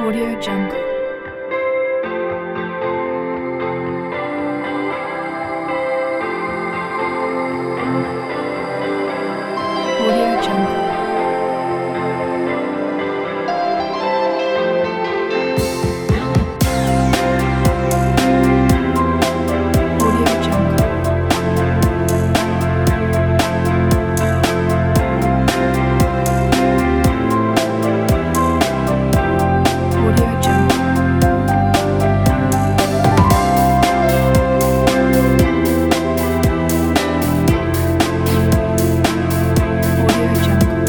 Audio Jungle. Audio Jungle. Audio Jungle. Audio Jungle. Audio Jungle.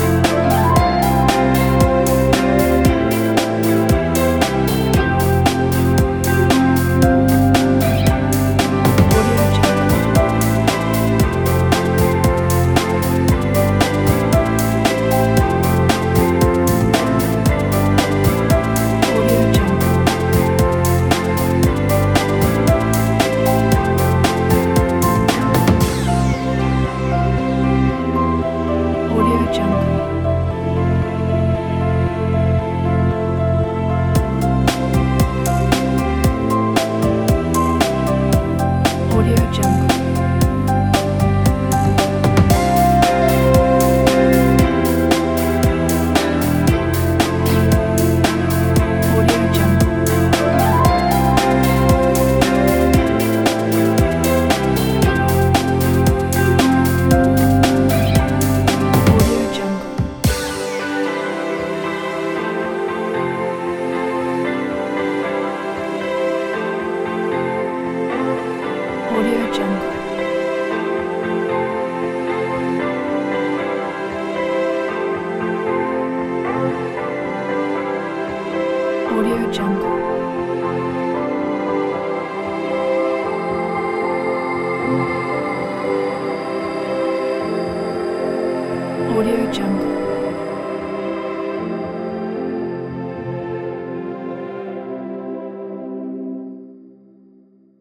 Audio Jungle. Audio Jungle. Audio Jungle. Audio Jungle. Audio Jungle. Audio Jungle. Audio Jungle. Audio Jungle. Audio Jungle.